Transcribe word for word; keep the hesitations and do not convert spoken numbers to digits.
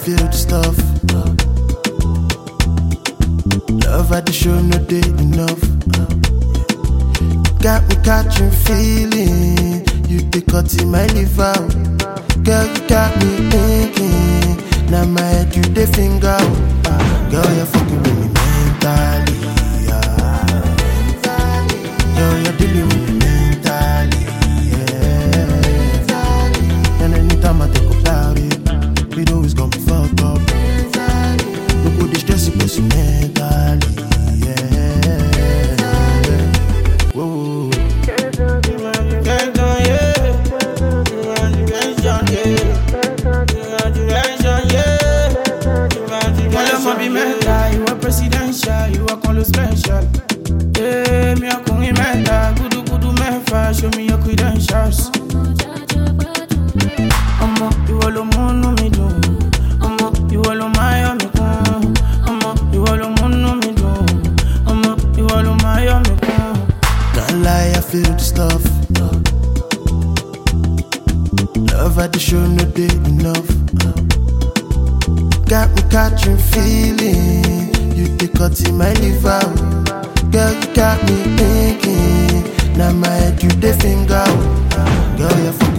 feel the stuff. Love at the show, no day enough. Got me catching feeling. You the cut in my liver. Girl, you got me thinking. Now my head, you the finger. Girl, you're fucking with me mentally. Girl, you're dealing with me mentally. Yeah. And anytime I think about it, we know it's gonna be fucked up. Look what this stress is pushing mentally. Yeah. Whoa. You are presidential, you are called special. Yeah, me a kung imenda, kudu kudu mefa, show me your credentials. Omo, you all the moon me do. Omo, you all the my me kun. Omo, you all the moon me do. Omo, you all the my me kun. Can't lie, I feel the stuff. Love at the show, no day enough. Got me catching feeling. You the cut in my liver. Girl, you got me thinking. Now my head, you the finger. Girl, you're